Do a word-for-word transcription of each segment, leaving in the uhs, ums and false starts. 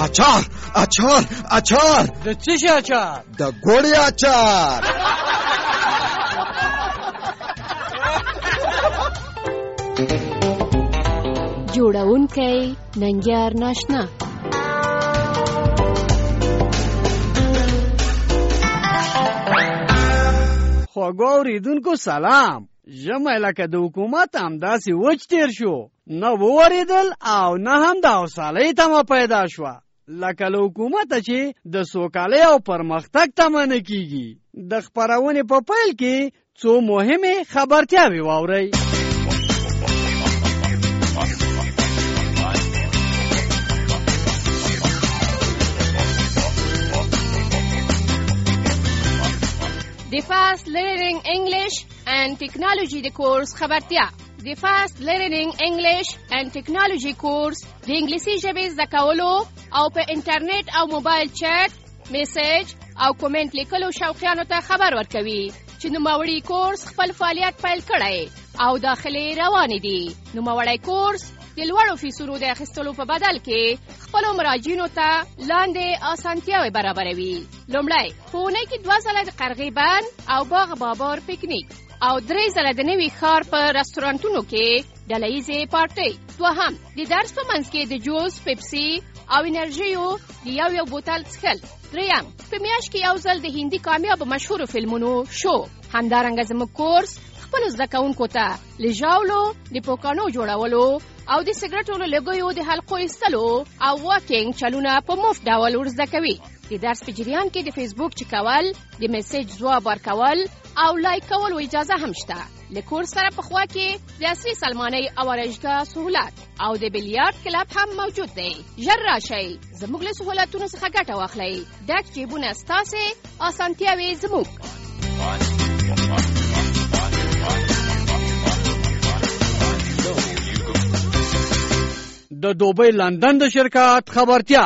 اچار اچار اچار. د څه شي اچار؟ د ګوړې اچار. جوړونکی ننګیار ناشنا. خوږو اوریدونکو سلام. ژمی لکه د حکومت همداسې وچ تیر شو، نه وورېدل او نه هم د حوصلې تمه پیدا شوه. لکه له حکومته چې د سوکالۍ او پرمختګ تمه نه کیږي. د خپرونې په پیل کې څو مهمې خبرتیاوې واورئ. The Fast Learning English and Technology د کورس خبرتیا. د Fast Learning English and Technology کورس د انګلیسي ژبې زده کولو او په انټرنیټ او موبایل چیټ، میسج او کومنټ لیکلو شوقیانو ته خبر ورکوي چې نوموړی کورس خپل فعالیت پیل کړی او داخلي روانې دي. نوموړی کورس د لوړو فیسونو د اخیستلو په بدل کې خپلو مراجعینو ته لاندې اسانتیاوې برابروي. لومړی، په اونۍ کې دوه ځله د قرغې بند او باغ بابار پکنیک او درې ځله د نوي ښار په رستورانتونو کې ډله ییزې پارټۍ. دوهم، د درس په منځ کې د جوس، پیپسي او انرژیو د یو یو بوتل څښل. دریم، په میاشت کې یو ځل د هندي کامیابو مشهورو فلمونو شو. همدارنګه زموږ کورس خپلو زده کوونکو ته له ژاولو د پوکانو جوړولو او د سګرټو له لږیو د حلقو ایستلو او واکینګ چلونه په مفت ډول ورزده کوي. د درس په جریان کې د فیسبوک چک کول، د میسج ځواب ورکول او لایک کولو اجازه هم شته. له کورس سره په خوا کې د عصري سلمانۍ او آرایشګاه سهولت او د بیلیارډ کلب هم موجود دی. ژر راشئ، زموږ له سهولتونو څخه ګټه واخلئ. ډک جیبونه ستاسې، اسانتیاوې زموږ. د دوبۍ لندن د شرکت خبرتیا.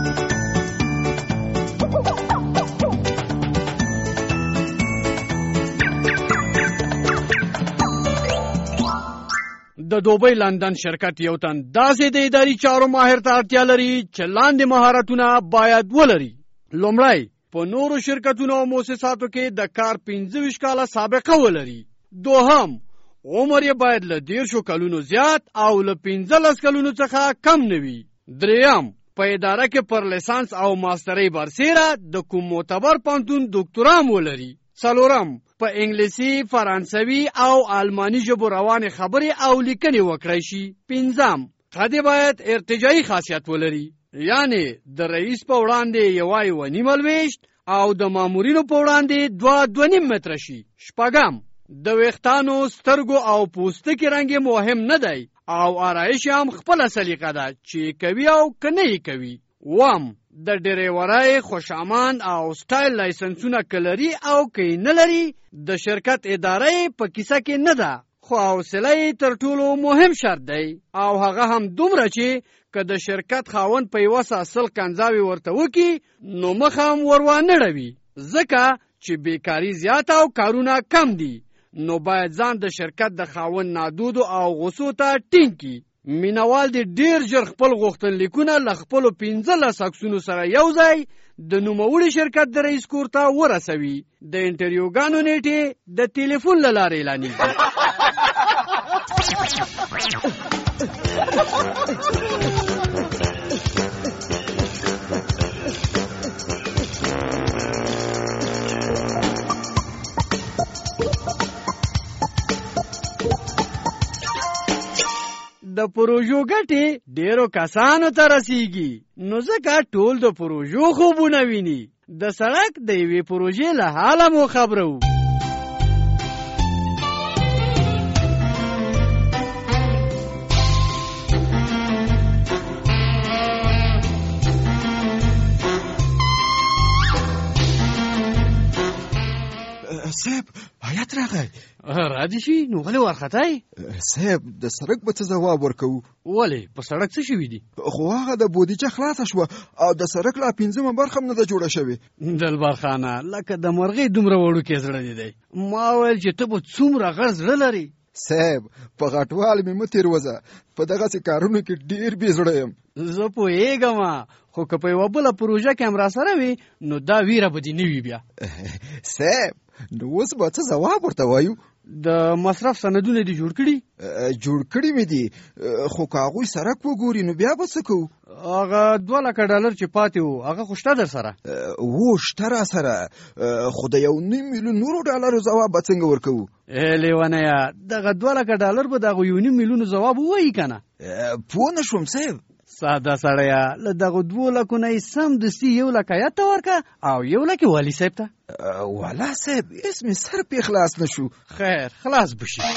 د دوبۍ لندن شرکت یو تن داسې د اداري چارو ماهر ته اړتیا لري چې لاندې مهارتونه باید ولري. لومړی، په نورو شرکتونو او مؤسساتو کې د کار پنځه ویشت کاله سابقه ولري. دوهم، عمر یې باید له دیرشو کلونو زیات او له پنځلس کلونو څخه کم نه وي. دریم، په اداره کې پر لیسانس او ماسترۍ برسیره د کوم معتبر پوهنتون دکتورام ولري. څلورم، په انګلیسي، فرانسوي او آلماني ژبو روانې خبرې او لیکنې وکړی شي. پنځم، ښځې باید ارتجاعي خاصیت ولري، یعنی د رئیس په وړاندې یوه یوه نیمه لویشت او د مامورینو په وړاندې دوه دوه نیم متره شي. شپږم، د ویښتانو، سترګو او پوستکي رنګ یې مهم نه دی او آرایش هم خپله سلیقه ده چې کوي او که نه یې کوي. اووم، د ډریورۍ، خوشامان او سټایل لایسنسونه که لري او که یې نه لري د شرکت اداره په کیسه کې نه ده، خو حوصله یې تر ټولو مهم شرط دی او هغه هم دومره چې که د شرکت خاوند په یوه ساعت سل کنځاوې ورته وکړي نو مخ هم ور وانه ړوي، ځکه چې بیکاري زیاته او کارونه کم دي. نو باید ځان د شرکت د خاوند نادودو او غوسو ته ټینګ کړي. مینوال دې ډېر ژر خپل غوښتنلیکونه له خپلو پنځلس عکسونو سره یو ځای د نوموړي شرکت د رئیس کور ته ورسوي. د انټرویوګانو نیټې د ټلیفون له لارې اعلانېږي. د پروژو ګټې ډیرو کسانو ته رسیږي، نو ځکه ټول د پروژو خوبونه ویني. د سړک د یوې پروژې له حاله مو خبرو. صاحب هیات راغی. راځي شي نو ولې ورختای؟ صاحب د سړک به څه ځواب ورکوو؟ ولې په سړک څه شوي دي؟ خو هغه د بودیجه خلاصه شوه او د سړک لا پنځمه برخه هم نه ده جوړه شوې. دلبر خانه لکه د مرغۍ دومره وړوکی زړه دې دی. ما ویل چې ته به څومره غټ زړه لرې. صاحب په غټوال مې مه تېروځه، په دغسې کارونو کې ډېر بې زړه یم. زه پوهېږم، خو که په یوه بله پروژه کې هم راسره وي نو دا ویره به دې نه وي بیا. صاحب نو اوس به څه ځواب ورته وایو؟ د مصرف سندونه دې جوړ کړي؟ جوړ کړي مې دي، خو که هغوی سرک وګوري نو بیا به څه کوو؟ هغه دوه لکه ډالر چې پاتې وو هغه خو شته در سره؟ و شته را سره، خو د یو نیم میلیون نورو ډالرو ځواب به څنګه ورکوو؟ ای لیونیه دغه دوه لکه ډالر به دغه یو نیم میلیونو ځواب ووایي که نه؟ پوه نه شوم صاحب. ساده سړیه له دغه دوو لکو نه یې سمدستي یو لکه یاد ته ورکه او یو لکه والي صاحب ته. والا صاحب هېڅ مې سر پې خلاص نه شو. خیر خلاص به شي.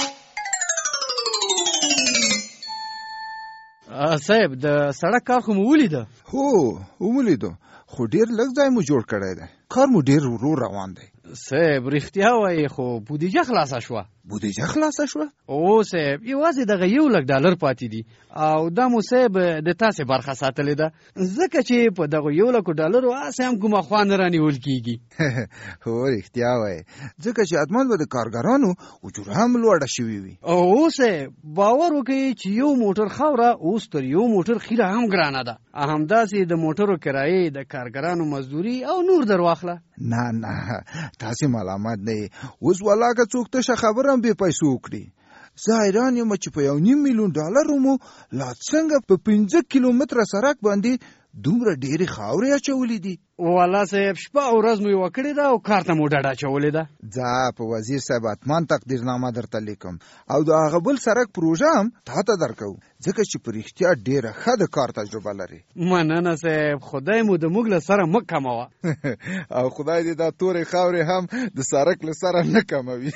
صاحب د سړک کار خو مو ولیده؟ هو ولیدو، خو ډېر لږ ځای مو جوړ کړی دی، کار مو ډېر ورو روان دی. صاحب رښتیا وایي خو بودیجه خلاصه شوه. بودیجه خلاصه شوه؟ او صاحب یوازې دغه یو لک ډالر پاتې دي او دا مو صاحب د تاسې برخه ساتلې ده، ځکه چې په دغه یو لکو ډالرو هسې هم کومه خوا نه رانیول کېږي. هو رښتیا وایي، ځکه چې حتماً به د کارګرانو اجوره هم لوړه شوې وي. او صاحب باور وکړئ چې یو موټر خاوره اوس تر یو موټر خیره هم ګرانه ده، همداسې د موټرو کرایې، د کارګرانو مزدوري او نور در واخله. نه نه تاسې ملامت نه یې، اوس والا که څوک تشه خبره هم بې پیسو وکړي. زه حیران یم چې په یو نیم میلیون ډالرو مو لا څنګه په پنځه کیلومتره سړک باندې دومره ډېرې خاورې اچولې دي. والا صاحب شپه او ورځ مو یوه کړې ده او کار ته مو ډډه اچولې ده. ځه په وزیر صاحب حتمان تقدیرنامه درته لیکم او د هغه بل سړک پروژه هم تا ته درکوو، ځکه چې په رښتیا ډېره ښه د کار تجربه لري. مننه صاحب، خدای مو د موږ له سره مه کموه. او خدای دې دا تورې خاورې هم د سړک له سره نه کموي.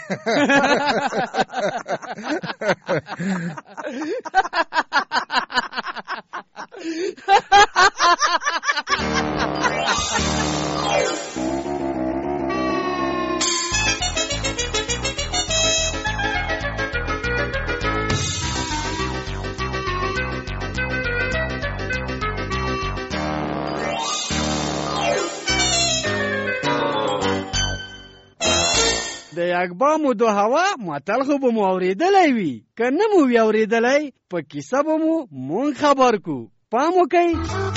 د یکبامو دو هوا متل خو به مو اورېدلی وي، که نه مو وي اورېدلی په کیسه به مو مونږ خبر کو. پام وکئ.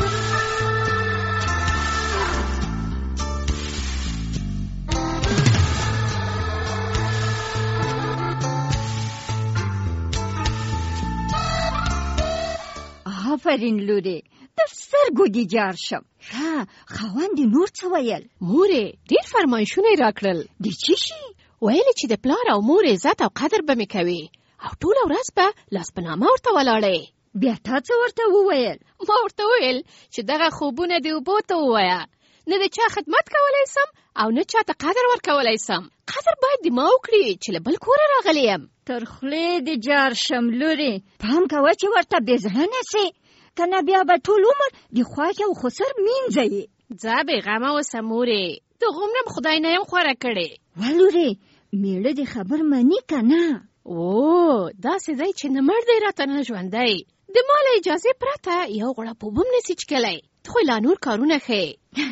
آفرین لورې، در سترګو دې جار شم. ښه خاوند دې نور څه ویل؟ مورې ډېر فرمایشونه یې راکړل. د څه شي؟ ویلې چې د پلار او مور عزت او قدر به مې کوي او ټوله ورځ به لاس په نامه ورته ولاړې. بیا تا څه ورته وویل؟ ما ورته وویل چې دغه خوبونه دې اوبو ته ووایه، نه د چا خدمت کولی سم او نه چا ته قدر ورکولی سم. قدر باید د ما وکړي چې له بل کوره راغلی یم. تر خولې دې جار شم لورې، پام کوه چې ورته بې زړه نه سې، که نه بیا به ټول عمر د خوښ او خسر مینځه یې. ځه بېغمه اوسه مورې، د غومره م خدای نه یم خوره کړې. ولورې میړه دې خبر مني که نه؟ او داسې دی چې نه مړ دی راته نه ژوندی. د ما له اجازې پرته یو غوړپ اوبه هم نسي څښلی. ته خو لا نور کارونه ښې.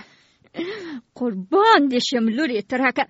قربان دې شم لورې ترکه.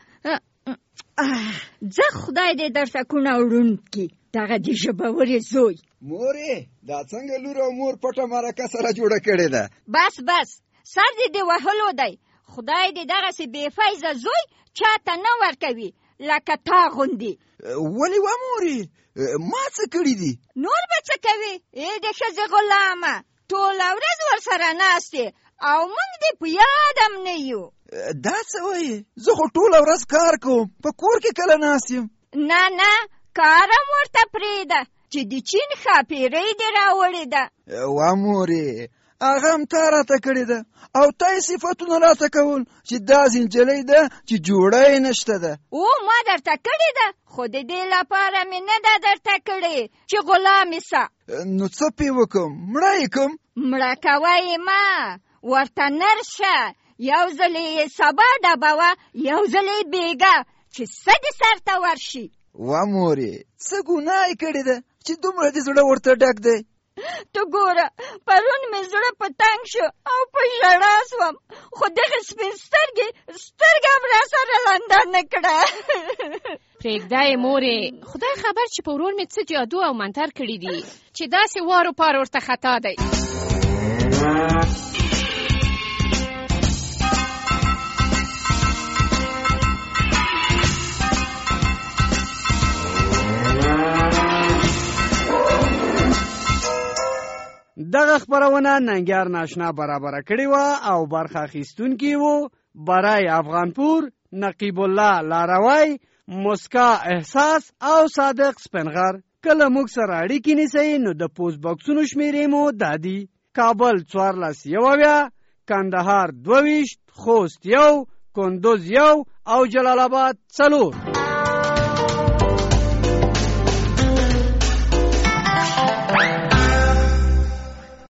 ځه خدای دې درته کونه وړوند کړي دغه دې ژبورې زوی. مورې دا څنګه لور او مور پټه مرکه سره جوړه کړې ده؟ بس بس سر دې دې وهلو دی. خدای دې دغسې بې فیضه زوی چاته نه ورکوي لکه تا غوندې. ولې وه مورې ما څه کړي دي؟ نور به څه کوي؟ ای د ښځې غلامه ټوله ورځ ورسره ناستې او موږ دې په یاد هم نه یو. دا څه وایې؟ زه خو ټوله ورځ کار کوم، په کور کې کله ناست یم. نه نه کار هم ورته پرېږده چې د چین ښاپېرۍ دې راوړې ده. وا مورې هغه هم تا راته کړې ده او تا یې صفتونه راته کول چې داسې نجلۍ ده چې جوړه یې نشته ده. او ما درته کړې ده، خو د دې لپاره مې نه ده درته کړې چې غلامې سه. نو څه پې وکړم؟ مړه یې کړم؟ مړه کوه یې ما، ورته نرشه، یو ځل یې سبا ډبوه، یو ځل یې بېګه چې څه دې سر ته ورشي. وا مورې څه ګناه یې کړې ده چې دومره دې زړه ورته ډک دی؟ تو ګوره پرون مې زړه په تنګ شو او په ژړا سوم، خو دغه سپین سترګې سترګه هم راسره لنده نه کړه. پرېږده یې مورې، خدای خبر چې په ورور مې څه جادو او منتر کړي دي چې داسې وارو پار ورته خطا دی. دغه خبرونه ننګیار ناشنا برابره کړې وه او برخه اخیستونکي وو برای افغانپور، نقیب الله لاروی، مسکا احساس او صادق سپنغر. کله موږ سره اړیکې نیسئ نو د پوسټ باکسونو شمیرې مو دا دي: کابل څوارلس یو اویا، کندهار دوه ویشت، خوست یو، کندوز یو او جلال آباد څلور.